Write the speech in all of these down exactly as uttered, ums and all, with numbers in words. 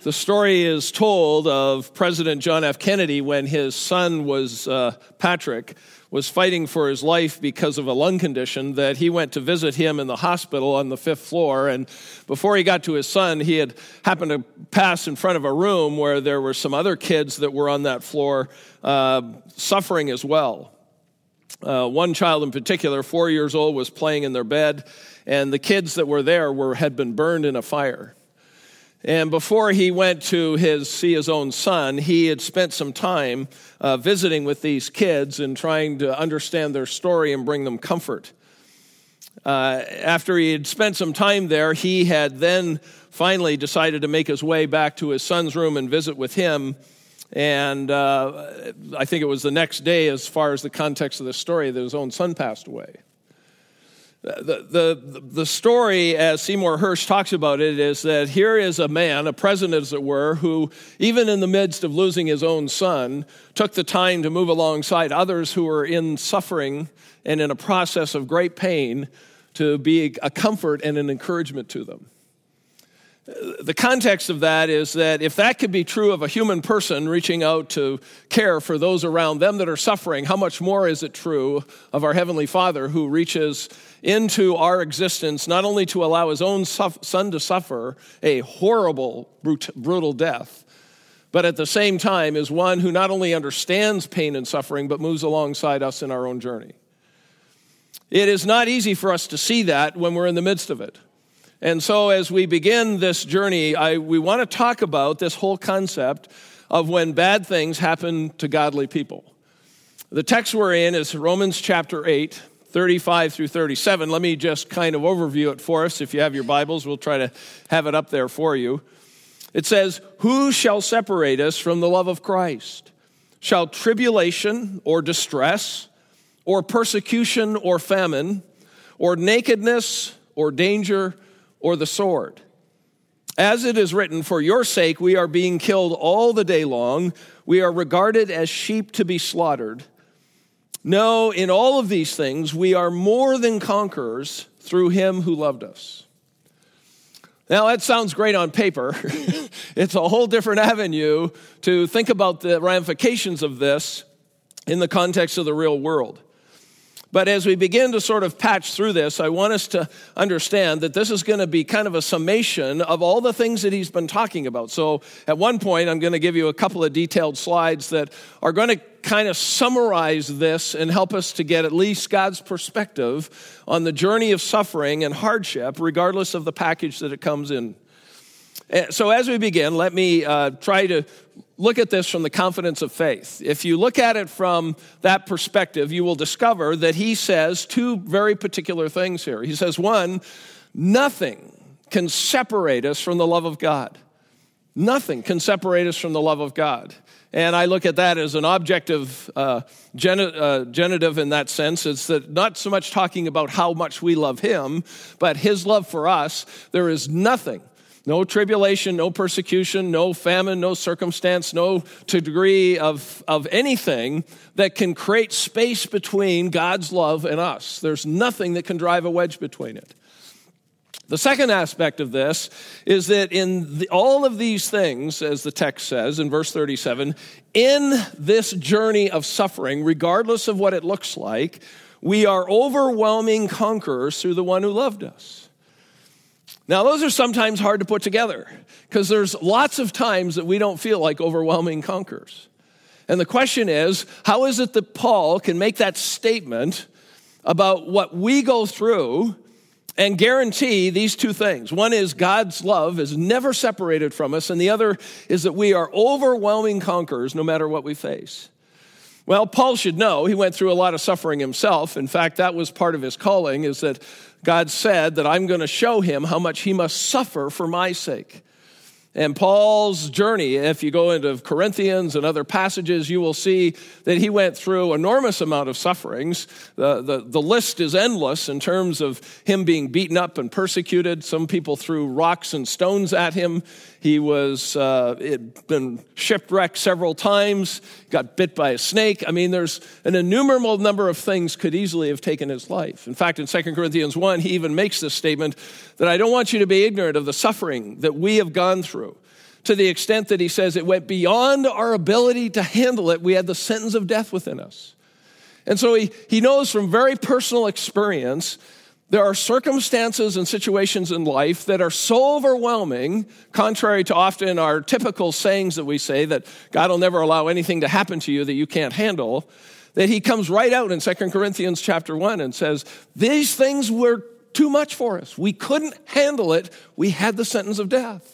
The story is told of President John F. Kennedy when his son was, uh, Patrick, was fighting for his life because of a lung condition, that he went to visit him in the hospital on the fifth floor. And before he got to his son, he had happened to pass in front of a room where there were some other kids that were on that floor uh, suffering as well. Uh, one child in particular, four years old, was playing in their bed, and the kids that were there were had been burned in a fire. And before he went to his see his own son, he had spent some time uh, visiting with these kids and trying to understand their story and bring them comfort. Uh, after he had spent some time there, he had then finally decided to make his way back to his son's room and visit with him. And uh, I think it was the next day, as far as the context of the story, that his own son passed away. The, the, the story, as Seymour Hersh talks about it, is that here is a man, a president as it were, who even in the midst of losing his own son, took the time to move alongside others who were in suffering and in a process of great pain to be a comfort and an encouragement to them. The context of that is that if that could be true of a human person reaching out to care for those around them that are suffering, how much more is it true of our Heavenly Father who reaches into our existence not only to allow his own son to suffer a horrible, brutal death, but at the same time is one who not only understands pain and suffering, but moves alongside us in our own journey. It is not easy for us to see that when we're in the midst of it. And so as we begin this journey, I, we want to talk about this whole concept of when bad things happen to godly people. The text we're in is Romans chapter eight, thirty-five through thirty-seven. Let me just kind of overview it for us. If you have your Bibles, we'll try to have it up there for you. It says, "Who shall separate us from the love of Christ? Shall tribulation or distress or persecution or famine or nakedness or danger or the sword? As it is written, for your sake we are being killed all the day long. We are regarded as sheep to be slaughtered. No, in all of these things we are more than conquerors through him who loved us." Now that sounds great on paper. It's a whole different avenue to think about the ramifications of this in the context of the real world. But as we begin to sort of patch through this, I want us to understand that this is going to be kind of a summation of all the things that he's been talking about. So at one point, I'm going to give you a couple of detailed slides that are going to kind of summarize this and help us to get at least God's perspective on the journey of suffering and hardship, regardless of the package that it comes in. So as we begin, let me uh, try to look at this from the confidence of faith. If you look at it from that perspective, you will discover that he says two very particular things here. He says, one, nothing can separate us from the love of God. Nothing can separate us from the love of God. And I look at that as an objective uh, gen- uh, genitive in that sense. It's that not so much talking about how much we love him, but his love for us. There is nothing. No tribulation, no persecution, no famine, no circumstance, no degree of, of anything that can create space between God's love and us. There's nothing that can drive a wedge between it. The second aspect of this is that in the, all of these things, as the text says in verse thirty-seven, in this journey of suffering, regardless of what it looks like, we are overwhelming conquerors through the one who loved us. Now, those are sometimes hard to put together because there's lots of times that we don't feel like overwhelming conquerors. And the question is, how is it that Paul can make that statement about what we go through and guarantee these two things? One is God's love is never separated from us, and the other is that we are overwhelming conquerors no matter what we face. Well, Paul should know. He went through a lot of suffering himself. In fact, that was part of his calling, is that God said that I'm going to show him how much he must suffer for my sake. And Paul's journey, if you go into Corinthians and other passages, you will see that he went through an enormous amount of sufferings. The, the, the list is endless in terms of him being beaten up and persecuted. Some people threw rocks and stones at him. He was uh, had been shipwrecked several times, got bit by a snake. I mean, there's an innumerable number of things could easily have taken his life. In fact, in Second Corinthians one, he even makes this statement that I don't want you to be ignorant of the suffering that we have gone through. to the extent that he says it went beyond our ability to handle it. We had the sentence of death within us. And so he, he knows from very personal experience, there are circumstances and situations in life that are so overwhelming, contrary to often our typical sayings that we say, that God will never allow anything to happen to you that you can't handle, that he comes right out in Second Corinthians chapter one and says, these things were too much for us. We couldn't handle it. We had the sentence of death.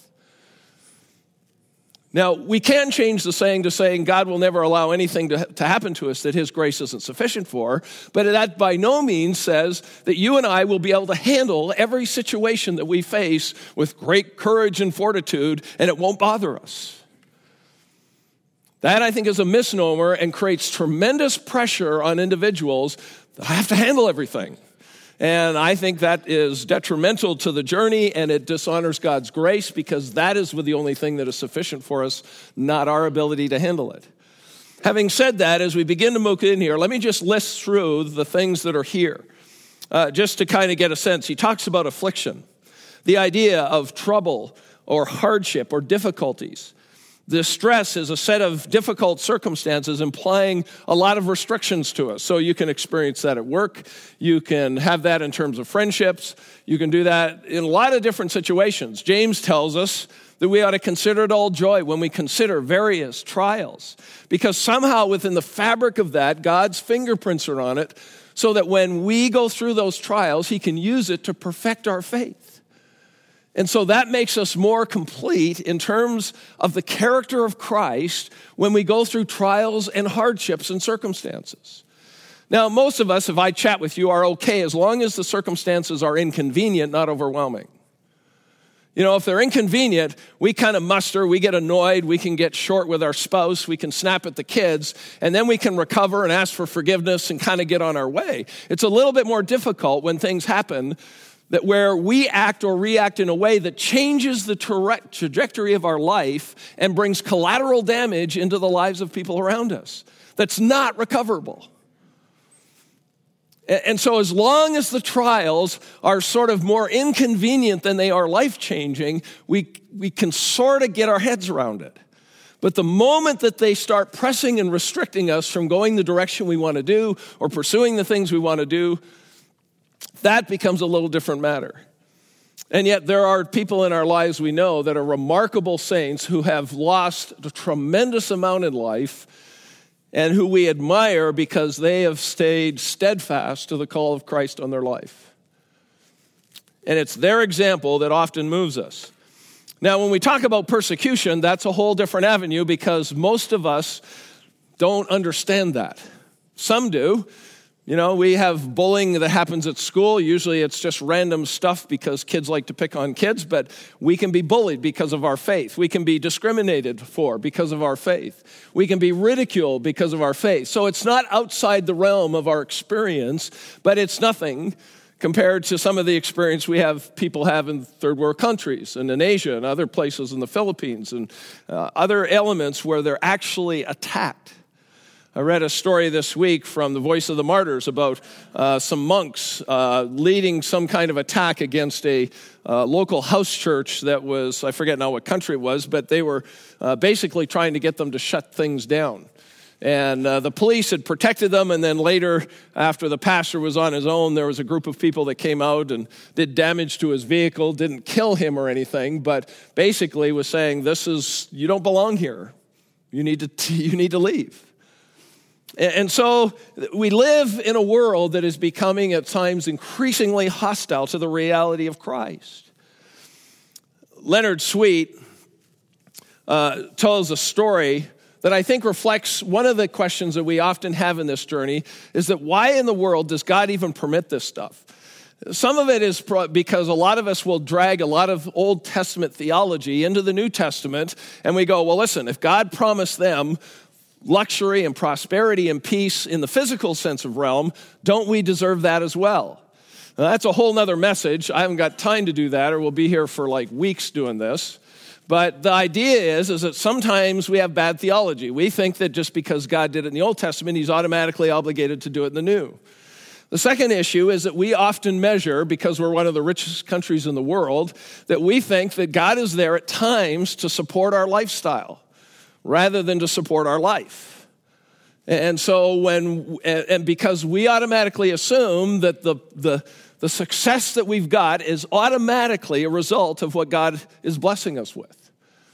Now, we can change the saying to saying God will never allow anything to, to happen to us that his grace isn't sufficient for, but that by no means says that you and I will be able to handle every situation that we face with great courage and fortitude, and it won't bother us. That, I think, is a misnomer and creates tremendous pressure on individuals that have to handle everything. And I think that is detrimental to the journey, and it dishonors God's grace, because that is the only thing that is sufficient for us, not our ability to handle it. Having said that, as we begin to move in here, let me just list through the things that are here, uh, just to kind of get a sense. He talks about affliction, the idea of trouble or hardship or difficulties. Distress is a set of difficult circumstances implying a lot of restrictions to us. So you can experience that at work. You can have that in terms of friendships. You can do that in a lot of different situations. James tells us that we ought to consider it all joy when we consider various trials, because somehow within the fabric of that, God's fingerprints are on it, so that when we go through those trials, he can use it to perfect our faith. And so that makes us more complete in terms of the character of Christ when we go through trials and hardships and circumstances. Now, most of us, if I chat with you, are okay as long as the circumstances are inconvenient, not overwhelming. You know, if they're inconvenient, we kind of muster, we get annoyed, we can get short with our spouse, we can snap at the kids, and then we can recover and ask for forgiveness and kind of get on our way. It's a little bit more difficult when things happen that where we act or react in a way that changes the tra- trajectory of our life and brings collateral damage into the lives of people around us. That's not recoverable. And so as long as the trials are sort of more inconvenient than they are life-changing, we, we can sort of get our heads around it. But the moment that they start pressing and restricting us from going the direction we want to do or pursuing the things we want to do, that becomes a little different matter. And yet there are people in our lives we know that are remarkable saints who have lost a tremendous amount in life and who we admire because they have stayed steadfast to the call of Christ on their life. And it's their example that often moves us. Now, when we talk about persecution, that's a whole different avenue because most of us don't understand that. Some do. You know, we have bullying that happens at school. Usually it's just random stuff because kids like to pick on kids, but we can be bullied because of our faith. We can be discriminated for because of our faith. We can be ridiculed because of our faith. So it's not outside the realm of our experience, but it's nothing compared to some of the experience we have people have in third world countries and in Asia and other places in the Philippines and uh, other elements where they're actually attacked. I read a story this week from the Voice of the Martyrs about uh, some monks uh, leading some kind of attack against a uh, local house church that was, I forget now what country it was, but they were uh, basically trying to get them to shut things down. And uh, the police had protected them, and then later, after the pastor was on his own, there was a group of people that came out and did damage to his vehicle, didn't kill him or anything, but basically was saying, this is, you don't belong here. You need to, you need to leave. And so we live in a world that is becoming at times increasingly hostile to the reality of Christ. Leonard Sweet uh, tells a story that I think reflects one of the questions that we often have in this journey, is that why in the world does God even permit this stuff? Some of it is because a lot of us will drag a lot of Old Testament theology into the New Testament, and we go, well, listen, if God promised them luxury and prosperity and peace in the physical sense of realm, don't we deserve that as well? Now, that's a whole nother message. I haven't got time to do that, or we'll be here for like weeks doing this. But the idea is, is that sometimes we have bad theology. We think that just because God did it in the Old Testament, he's automatically obligated to do it in the New. The second issue is that we often measure, because we're one of the richest countries in the world, that we think that God is there at times to support our lifestyle rather than to support our life. And so when, and because we automatically assume that the, the, the success that we've got is automatically a result of what God is blessing us with.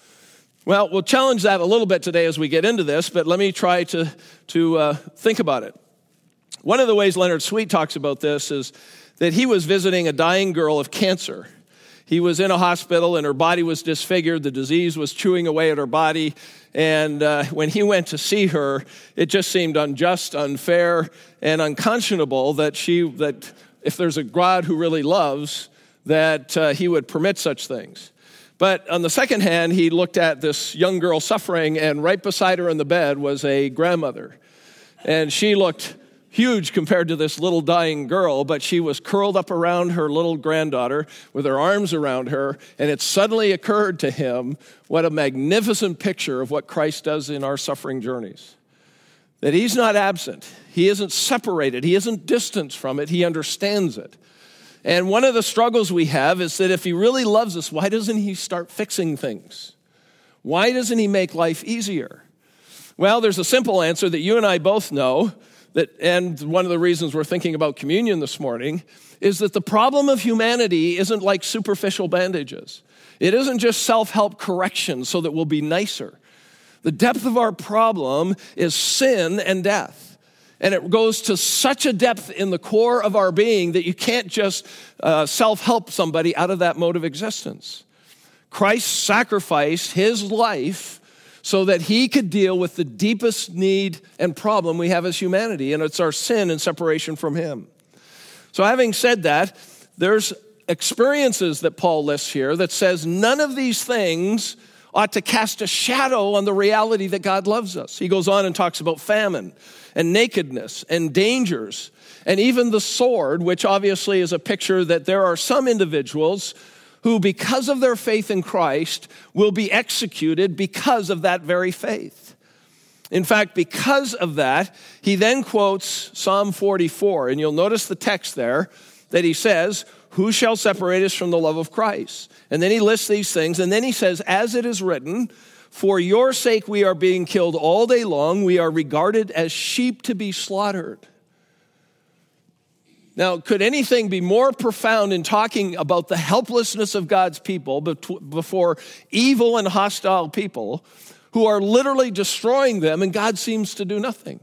Well, we'll challenge that a little bit today as we get into this, but let me try to, to uh, think about it. One of the ways Leonard Sweet talks about this is that he was visiting a dying girl of cancer. He was in a hospital and her body was disfigured. The disease was chewing away at her body. And uh, when he went to see her, it just seemed unjust, unfair, and unconscionable that she, that if there's a God who really loves, that uh, he would permit such things. But on the second hand, he looked at this young girl suffering, and right beside her in the bed was a grandmother. And she looked huge compared to this little dying girl, but she was curled up around her little granddaughter with her arms around her, and it suddenly occurred to him what a magnificent picture of what Christ does in our suffering journeys. That he's not absent, he isn't separated, he isn't distant from it, he understands it. And one of the struggles we have is that if he really loves us, why doesn't he start fixing things? Why doesn't he make life easier? Well, there's a simple answer that you and I both know. That, and one of the reasons we're thinking about communion this morning is that the problem of humanity isn't like superficial bandages. It isn't just self-help correction so that we'll be nicer. The depth of our problem is sin and death. And it goes to such a depth in the core of our being that you can't just uh, self-help somebody out of that mode of existence. Christ sacrificed his life so that he could deal with the deepest need and problem we have as humanity, and it's our sin and separation from him. So having said that, there's experiences that Paul lists here that says none of these things ought to cast a shadow on the reality that God loves us. He goes on and talks about famine and nakedness and dangers and even the sword, which obviously is a picture that there are some individuals who, because of their faith in Christ, will be executed because of that very faith. In fact, because of that, he then quotes Psalm forty-four, and you'll notice the text there that he says, "Who shall separate us from the love of Christ?" And then he lists these things, and then he says, "As it is written, for your sake we are being killed all day long, we are regarded as sheep to be slaughtered." Now, could anything be more profound in talking about the helplessness of God's people before evil and hostile people who are literally destroying them, and God seems to do nothing?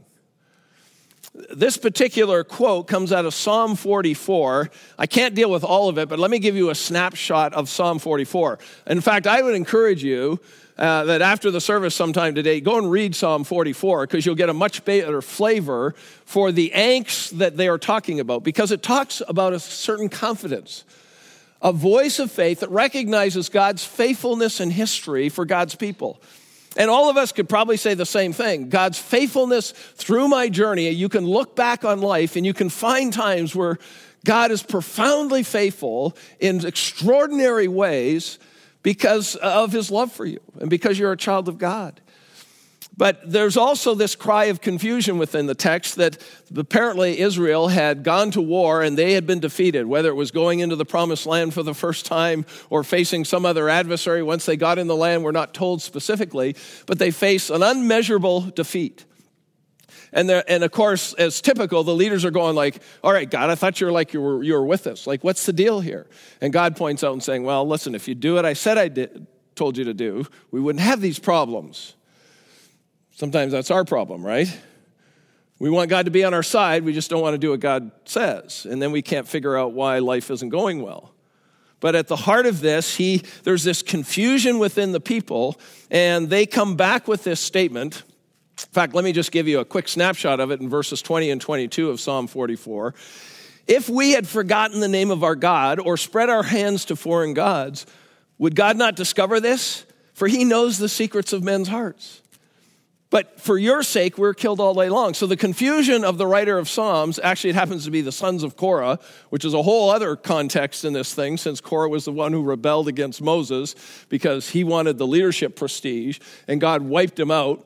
This particular quote comes out of Psalm forty-four. I can't deal with all of it, but let me give you a snapshot of Psalm forty-four. In fact, I would encourage you Uh, that after the service sometime today, go and read Psalm forty-four, because you'll get a much better flavor for the angst that they are talking about, because it talks about a certain confidence, a voice of faith that recognizes God's faithfulness in history for God's people. And all of us could probably say the same thing. God's faithfulness through my journey, you can look back on life and you can find times where God is profoundly faithful in extraordinary ways because of his love for you and because you're a child of God. But there's also this cry of confusion within the text that apparently Israel had gone to war and they had been defeated, whether it was going into the promised land for the first time or facing some other adversary. Once they got in the land, we're not told specifically, but they face an unmeasurable defeat. And and of course, as typical, the leaders are going like, all right, God, I thought you were like you were you were with us. Like, what's the deal here? And God points out and saying, well, listen, if you do what I said I did, told you to do, we wouldn't have these problems. Sometimes that's our problem, right? We want God to be on our side. We just don't want to do what God says. And then we can't figure out why life isn't going well. But at the heart of this, he there's this confusion within the people, and they come back with this statement. In fact, let me just give you a quick snapshot of it in verses twenty and twenty-two of Psalm forty-four. If we had forgotten the name of our God or spread our hands to foreign gods, would God not discover this? For he knows the secrets of men's hearts. But for your sake, we're killed all day long. So the confusion of the writer of Psalms, actually it happens to be the sons of Korah, which is a whole other context in this thing, since Korah was the one who rebelled against Moses because he wanted the leadership prestige, and God wiped him out.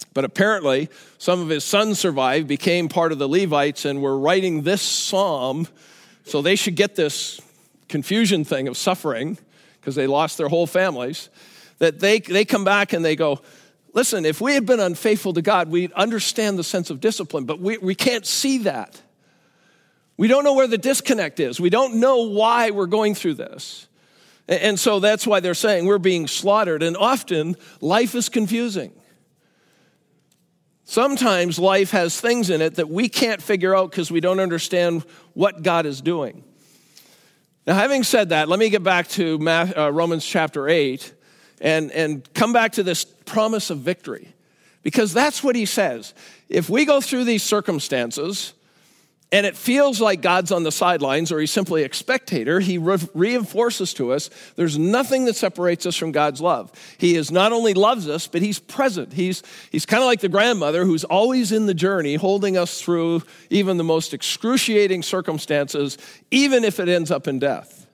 But apparently, some of his sons survived, became part of the Levites, and were writing this psalm, so they should get this confusion thing of suffering, because they lost their whole families, that they, they come back and they go, listen, if we had been unfaithful to God, we'd understand the sense of discipline, but we, we can't see that. We don't know where the disconnect is. We don't know why we're going through this. And so that's why they're saying we're being slaughtered. And often, life is confusing. Sometimes life has things in it that we can't figure out because we don't understand what God is doing. Now, having said that, let me get back to Romans chapter eight and, and come back to this promise of victory. Because that's what he says. If we go through these circumstances and it feels like God's on the sidelines or he's simply a spectator, he re- reinforces to us there's nothing that separates us from God's love. He is not only loves us, but he's present. He's, he's kind of like the grandmother who's always in the journey, holding us through even the most excruciating circumstances, even if it ends up in death.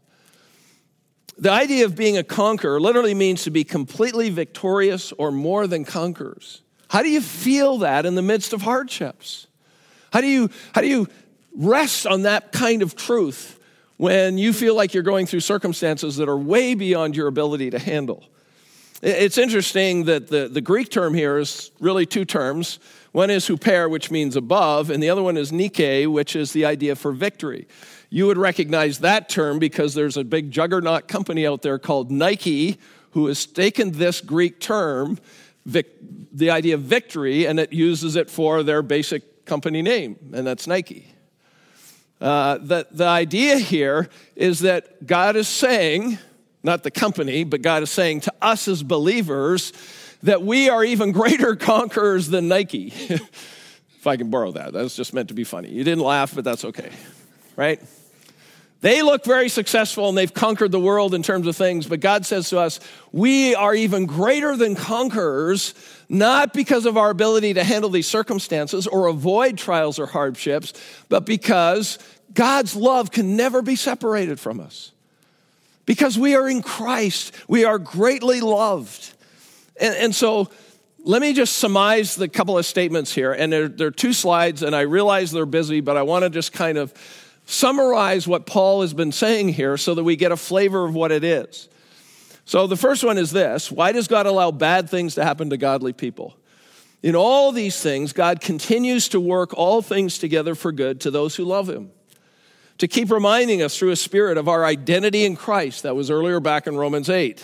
The idea of being a conqueror literally means to be completely victorious or more than conquerors. How do you feel that in the midst of hardships? How do you, how do you rest on that kind of truth when you feel like you're going through circumstances that are way beyond your ability to handle? It's interesting that the, the Greek term here is really two terms. One is huper, which means above, and the other one is Nike, which is the idea for victory. You would recognize that term because there's a big juggernaut company out there called Nike who has taken this Greek term, vic, the idea of victory, and it uses it for their basic company name, and that's Nike. Uh, the, the idea here is that God is saying, not the company, but God is saying to us as believers that we are even greater conquerors than Nike. If I can borrow that. That was just meant to be funny. You didn't laugh, but that's okay, right? They look very successful and they've conquered the world in terms of things, but God says to us, we are even greater than conquerors, not because of our ability to handle these circumstances or avoid trials or hardships, but because God's love can never be separated from us. Because we are in Christ, we are greatly loved. And, and so let me just surmise the couple of statements here, and there, there are two slides, and I realize they're busy, but I want to just kind of summarize what Paul has been saying here so that we get a flavor of what it is. So the first one is this: why does God allow bad things to happen to godly people? In all these things, God continues to work all things together for good to those who love him. To keep reminding us through his Spirit of our identity in Christ. That was earlier back in Romans eight.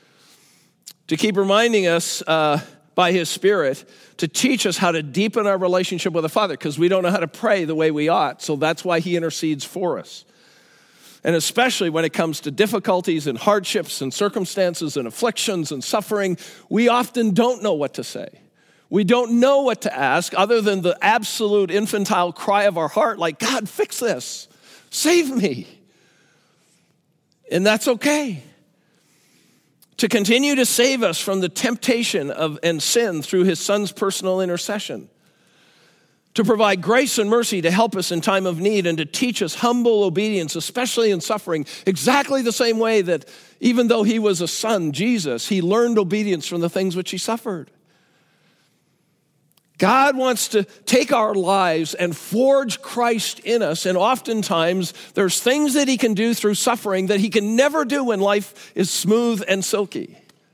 To keep reminding us uh, by his Spirit to teach us how to deepen our relationship with the Father, because we don't know how to pray the way we ought. So that's why he intercedes for us. And especially when it comes to difficulties and hardships and circumstances and afflictions and suffering, we often don't know what to say. We don't know what to ask other than the absolute infantile cry of our heart, like, God, fix this. Save me. And that's okay. To continue to save us from the temptation of and sin through his Son's personal intercession. To provide grace and mercy to help us in time of need and to teach us humble obedience, especially in suffering, exactly the same way that even though he was a son, Jesus, he learned obedience from the things which he suffered. God wants to take our lives and forge Christ in us, and oftentimes there's things that he can do through suffering that he can never do when life is smooth and silky.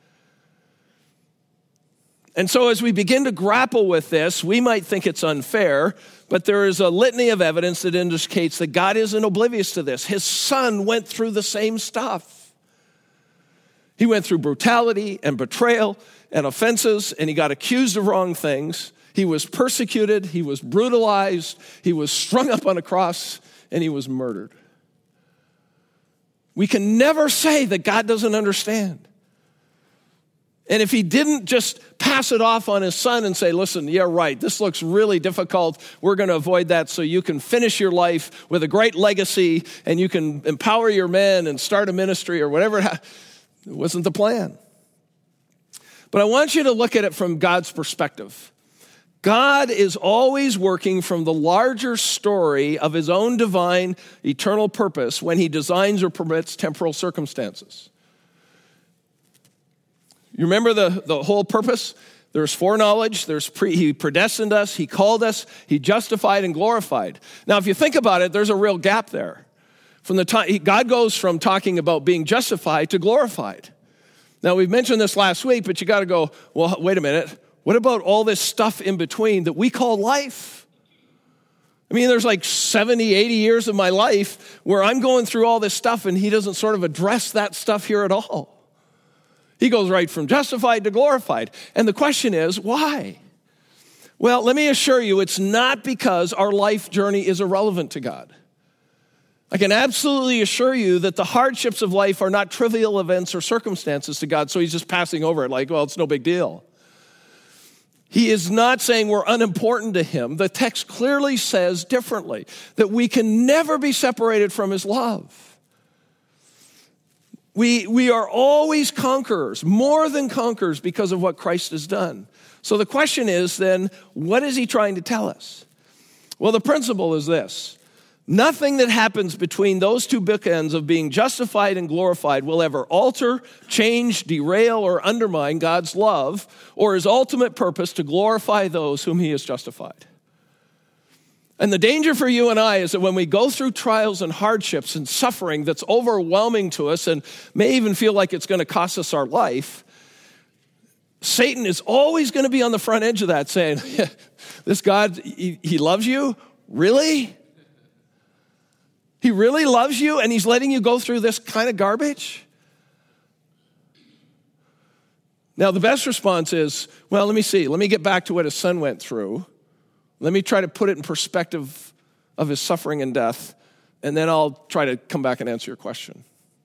And so as we begin to grapple with this, we might think it's unfair, but there is a litany of evidence that indicates that God isn't oblivious to this. His Son went through the same stuff. He went through brutality and betrayal and offenses, and he got accused of wrong things. He was persecuted, he was brutalized, he was strung up on a cross, and he was murdered. We can never say that God doesn't understand. And if he didn't just pass it off on his Son and say, listen, yeah, right, this looks really difficult. We're going to avoid that so you can finish your life with a great legacy and you can empower your men and start a ministry or whatever. It wasn't the plan. But I want you to look at it from God's perspective. God is always working from the larger story of his own divine, eternal purpose when he designs or permits temporal circumstances. You remember the, the whole purpose? There's foreknowledge, there's pre, he predestined us, he called us, he justified and glorified. Now, if you think about it, there's a real gap there. From the time, God goes from talking about being justified to glorified. Now, we've mentioned this last week, but you got to go, well, wait a minute. What about all this stuff in between that we call life? I mean, there's like seventy, eighty years of my life where I'm going through all this stuff and he doesn't sort of address that stuff here at all. He goes right from justified to glorified. And the question is, why? Well, let me assure you, it's not because our life journey is irrelevant to God. I can absolutely assure you that the hardships of life are not trivial events or circumstances to God, so he's just passing over it like, well, it's no big deal. He is not saying we're unimportant to him. The text clearly says differently, that we can never be separated from his love. We, we are always conquerors, more than conquerors because of what Christ has done. So the question is then, what is he trying to tell us? Well, the principle is this. Nothing that happens between those two bookends of being justified and glorified will ever alter, change, derail, or undermine God's love or his ultimate purpose to glorify those whom he has justified. And the danger for you and I is that when we go through trials and hardships and suffering that's overwhelming to us and may even feel like it's going to cost us our life, Satan is always going to be on the front edge of that saying, yeah, this God, he, he loves you? Really? He really loves you and he's letting you go through this kind of garbage? Now, the best response is, well, let me see. Let me get back to what his son went through. Let me try to put it in perspective of his suffering and death, and then I'll try to come back and answer your question.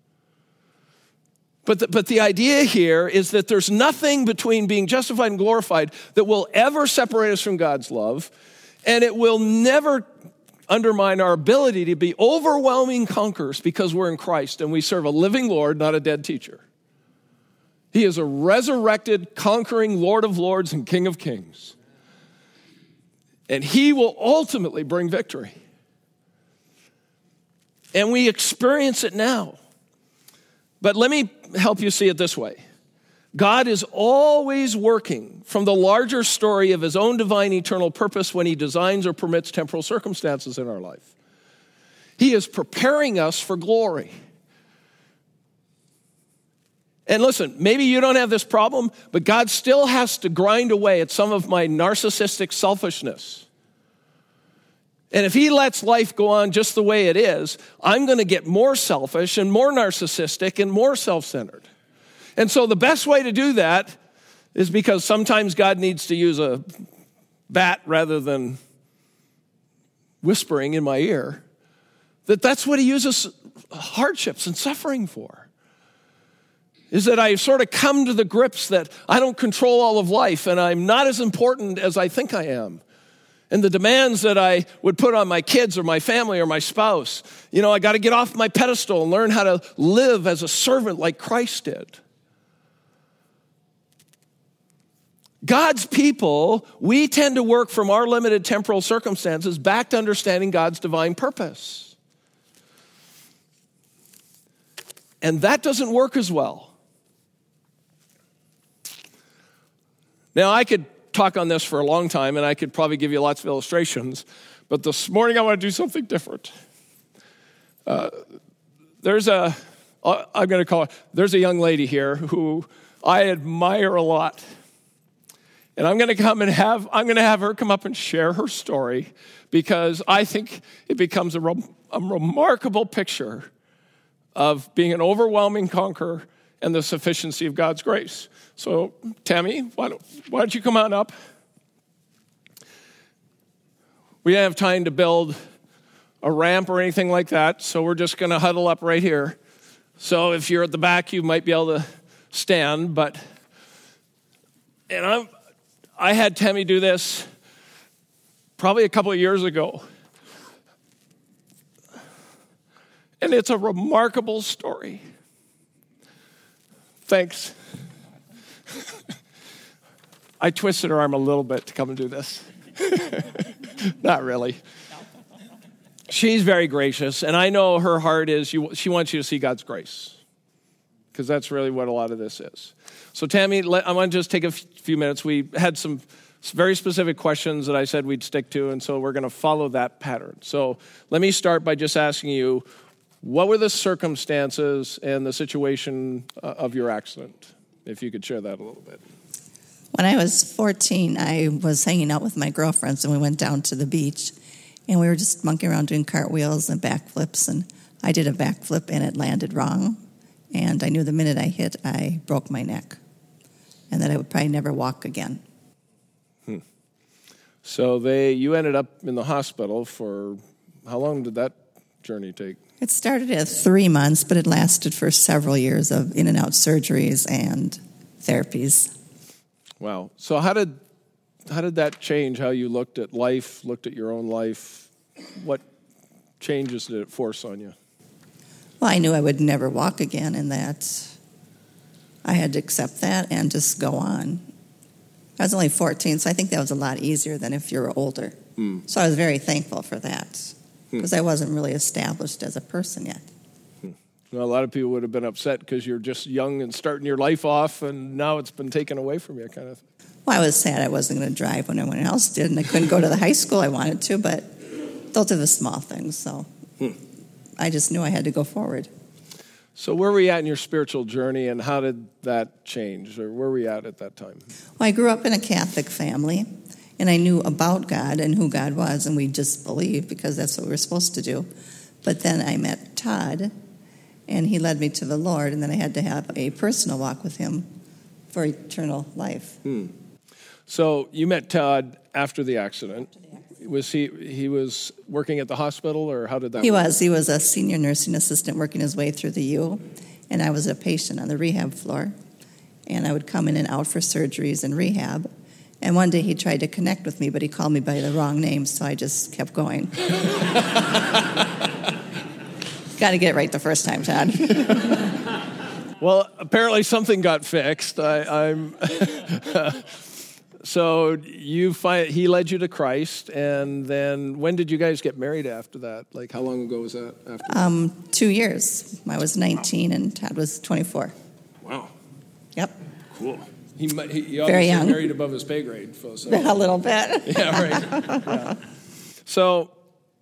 But the, but the idea here is that there's nothing between being justified and glorified that will ever separate us from God's love, and it will never undermine our ability to be overwhelming conquerors because we're in Christ and we serve a living Lord, not a dead teacher. He is a resurrected, conquering Lord of lords and King of kings. And he will ultimately bring victory. And we experience it now. But let me help you see it this way. God is always working from the larger story of his own divine eternal purpose when he designs or permits temporal circumstances in our life. He is preparing us for glory. And listen, maybe you don't have this problem, but God still has to grind away at some of my narcissistic selfishness. And if he lets life go on just the way it is, I'm going to get more selfish and more narcissistic and more self-centered. And so the best way to do that is because sometimes God needs to use a bat rather than whispering in my ear, that that's what he uses hardships and suffering for. Is that I sort of come to the grips that I don't control all of life and I'm not as important as I think I am. And the demands that I would put on my kids or my family or my spouse, you know, I got to get off my pedestal and learn how to live as a servant like Christ did. God's people, we tend to work from our limited temporal circumstances back to understanding God's divine purpose. And that doesn't work as well. Now, I could talk on this for a long time, and I could probably give you lots of illustrations, but this morning I want to do something different. Uh, there's a, I'm going to call it, there's a young lady here who I admire a lot. And I'm going to come and have, I'm going to have her come up and share her story because I think it becomes a, re- a remarkable picture of being an overwhelming conqueror and the sufficiency of God's grace. So, Tammy, why don't, why don't you come on up? We don't have time to build a ramp or anything like that, so we're just going to huddle up right here. So if you're at the back, you might be able to stand, but, and I'm, I had Tammy do this probably a couple of years ago. And it's a remarkable story. Thanks. I twisted her arm a little bit to come and do this. Not really. She's very gracious, and I know her heart is, she wants you to see God's grace. because that's really what a lot of this is. So Tammy, let, I want to just take a f- few minutes. We had some very specific questions that I said we'd stick to, and so we're going to follow that pattern. So let me start by just asking you, what were the circumstances and the situation uh, of your accident? If you could share that a little bit. When I was fourteen, I was hanging out with my girlfriends, and we went down to the beach, and we were just monkeying around doing cartwheels and backflips, and I did a backflip, and it landed wrong, and I knew the minute I hit, I broke my neck, and that I would probably never walk again. Hmm. So they, you ended up in the hospital for, how long did that journey take? It started at three months, but it lasted for several years of in and out surgeries and therapies. Wow. So how did how did that change how you looked at life, looked at your own life? What changes did it force on you? Well, I knew I would never walk again, and that I had to accept that and just go on. I was only fourteen, so I think that was a lot easier than if you were older. Mm. So I was very thankful for that, because I wasn't really established as a person yet. Well, a lot of people would have been upset because you're just young and starting your life off, and now it's been taken away from you, kind of thing. Well, I was sad I wasn't going to drive when everyone else did, and I couldn't go to the high school I wanted to, but those are the small things, so hmm. I just knew I had to go forward. So where were you at in your spiritual journey, and how did that change, or where were you at at that time? Well, I grew up in a Catholic family, and I knew about God and who God was, and we just believed because that's what we were supposed to do. But then I met Todd, and he led me to the Lord, and then I had to have a personal walk with him for eternal life. Hmm. So you met Todd after the accident. After the accident. Was he he was working at the hospital, or how did that he work? He was. He was a senior nursing assistant working his way through the U, and I was a patient on the rehab floor. And I would come in and out for surgeries and rehab. And one day he tried to connect with me, but he called me by the wrong name, so I just kept going. Got to get it right the first time, Todd. Well, apparently something got fixed. I, I'm so you find he led you to Christ, and then when did you guys get married after that? Like, how long ago was that? After um, that? Two years. I was nineteen, wow. And Todd was twenty-four. Wow. Yep. Cool. He, he obviously Very young. Married above his pay grade. So. A little bit. Yeah, right. Yeah. So,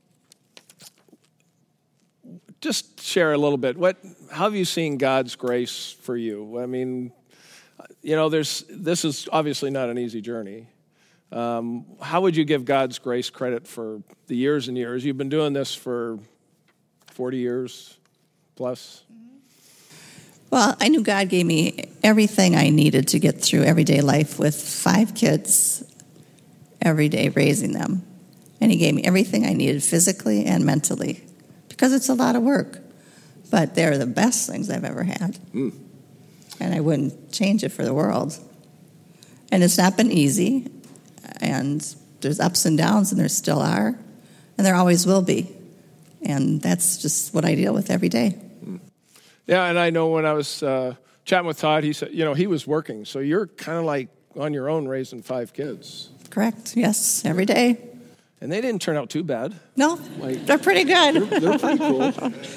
just share a little bit. What? How have you seen God's grace for you? I mean, you know, there's this is obviously not an easy journey. Um, how would you give God's grace credit for the years and years? You've been doing this for forty years plus. Well, I knew God gave me everything I needed to get through everyday life with five kids, every day raising them. And he gave me everything I needed physically and mentally, because it's a lot of work. But they're the best things I've ever had. Mm. And I wouldn't change it for the world. And it's not been easy. And there's ups and downs, and there still are. And there always will be. And that's just what I deal with every day. Yeah, and I know when I was uh, chatting with Todd, he said, you know, he was working. So you're kind of like on your own raising five kids. Correct, yes, every day. And they didn't turn out too bad. No, like, they're pretty good. They're, they're pretty cool.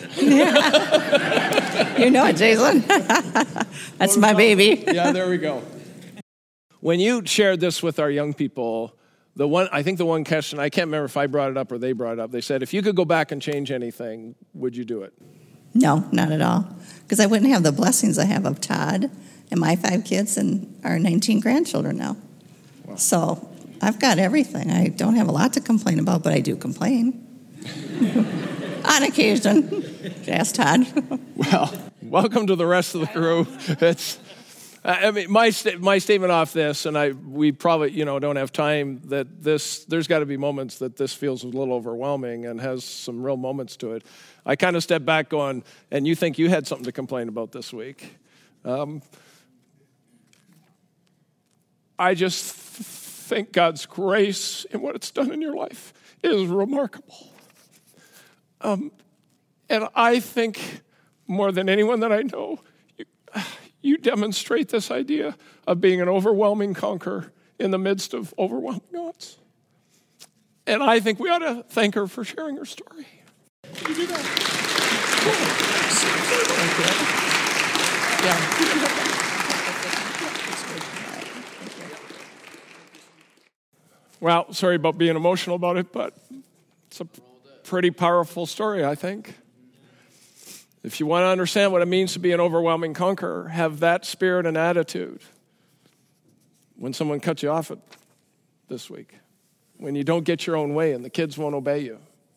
Yeah. You know it, Jason. That's my baby. Yeah, there we go. When you shared this with our young people, the one I think the one question, I can't remember if I brought it up or they brought it up, they said, if you could go back and change anything, would you do it? No, not at all. Because I wouldn't have the blessings I have of Todd and my five kids and our nineteen grandchildren now. Wow. So I've got everything. I don't have a lot to complain about, but I do complain. On occasion. Ask Todd. Well, welcome to the rest of the crew. It's, I mean, my sta- my statement off this, and I we probably you know don't have time. That this there's got to be moments that this feels a little overwhelming and has some real moments to it. I kind of step back, going, and you think you had something to complain about this week? Um, I just think God's grace and what it's done in your life is remarkable. Um, and I think more than anyone that I know, you, you demonstrate this idea of being an overwhelming conqueror in the midst of overwhelming odds. And I think we ought to thank her for sharing her story. Can you do that? Yeah. Well, sorry about being emotional about it, but it's a pretty powerful story, I think. If you want to understand what it means to be an overwhelming conqueror, have that spirit and attitude when someone cuts you off at this week, when you don't get your own way and the kids won't obey you.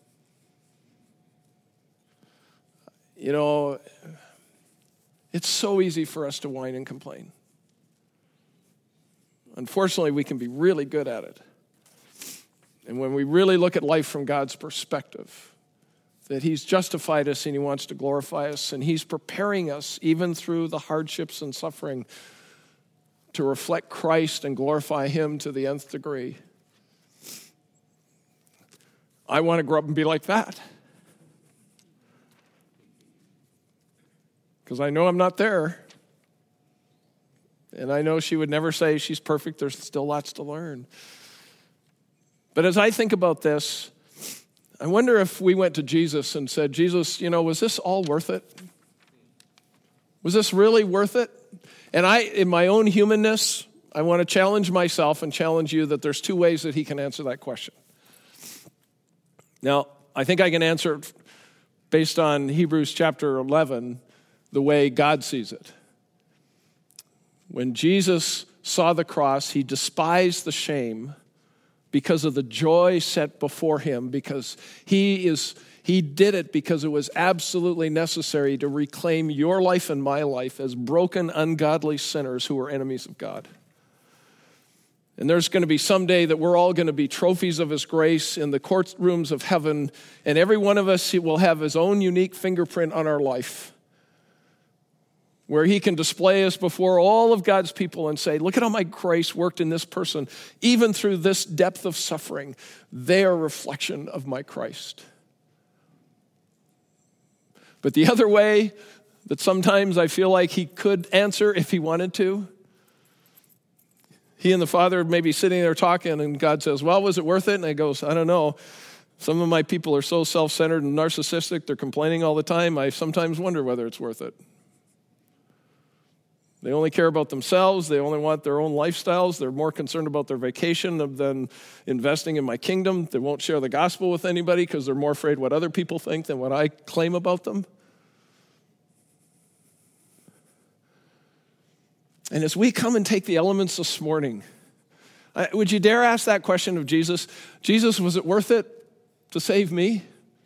You know, it's so easy for us to whine and complain. Unfortunately, we can be really good at it. And when we really look at life from God's perspective, that he's justified us and he wants to glorify us, and he's preparing us even through the hardships and suffering to reflect Christ and glorify him to the nth degree. I want to grow up and be like that. Because I know I'm not there. And I know she would never say she's perfect. There's still lots to learn. But as I think about this, I wonder if we went to Jesus and said, Jesus, you know, was this all worth it? Was this really worth it? And I, in my own humanness, I want to challenge myself and challenge you that there's two ways that he can answer that question. Now, I think I can answer it based on Hebrews chapter eleven, the way God sees it. When Jesus saw the cross, he despised the shame because of the joy set before him, because he is he did it because it was absolutely necessary to reclaim your life and my life as broken, ungodly sinners who are enemies of God. And there's going to be someday that we're all going to be trophies of his grace in the courtrooms of heaven, and every one of us will have his own unique fingerprint on our life, where he can display us before all of God's people and say, look at how my grace worked in this person, even through this depth of suffering. They are a reflection of my Christ. But the other way that sometimes I feel like he could answer if he wanted to, he and the Father may be sitting there talking, and God says, well, was it worth it? And he goes, I don't know. Some of my people are so self-centered and narcissistic, they're complaining all the time. I sometimes wonder whether it's worth it. They only care about themselves. They only want their own lifestyles. They're more concerned about their vacation than investing in my kingdom. They won't share the gospel with anybody because they're more afraid what other people think than what I claim about them. And as we come and take the elements this morning, would you dare ask that question of Jesus? Jesus, was it worth it to save me?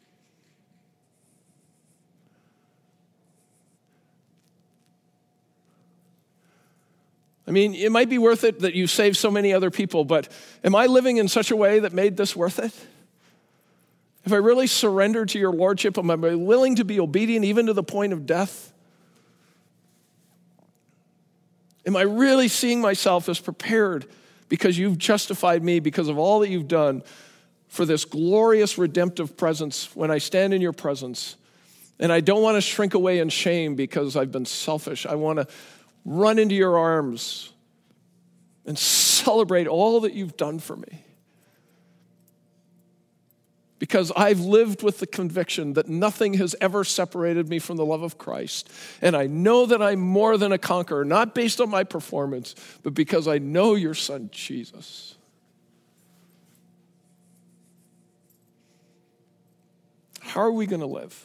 I mean, it might be worth it that you saved so many other people, but am I living in such a way that made this worth it? If I really surrendered to your lordship, am I willing to be obedient even to the point of death? Am I really seeing myself as prepared because you've justified me because of all that you've done for this glorious redemptive presence when I stand in your presence? And I don't want to shrink away in shame because I've been selfish. I want to run into your arms and celebrate all that you've done for me. Because I've lived with the conviction that nothing has ever separated me from the love of Christ. And I know that I'm more than a conqueror, not based on my performance, but because I know your son, Jesus. How are we going to live?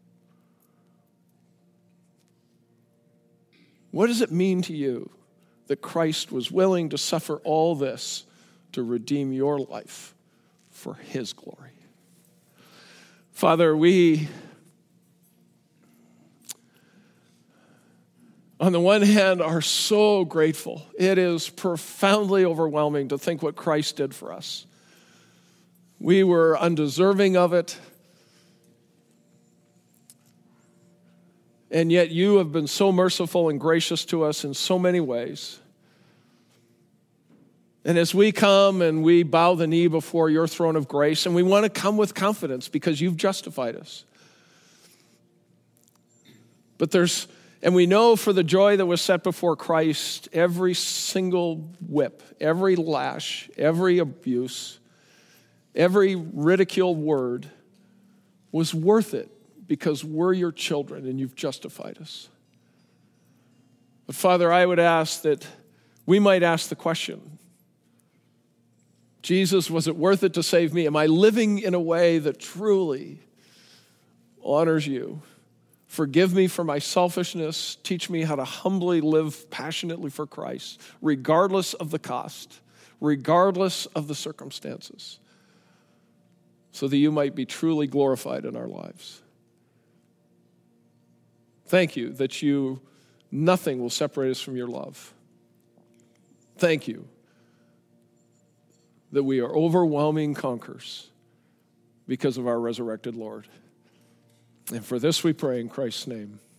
What does it mean to you that Christ was willing to suffer all this to redeem your life for his glory? Father, we, on the one hand, are so grateful. It is profoundly overwhelming to think what Christ did for us. We were undeserving of it. And yet you have been so merciful and gracious to us in so many ways. And as we come and we bow the knee before your throne of grace, and we want to come with confidence because you've justified us. But there's, and we know for the joy that was set before Christ, every single whip, every lash, every abuse, every ridiculed word was worth it because we're your children and you've justified us. But Father, I would ask that we might ask the question, Jesus, was it worth it to save me? Am I living in a way that truly honors you? Forgive me for my selfishness. Teach me how to humbly live passionately for Christ, regardless of the cost, regardless of the circumstances, so that you might be truly glorified in our lives. Thank you that you, nothing will separate us from your love. Thank you that we are overwhelming conquerors because of our resurrected Lord. And for this we pray in Christ's name.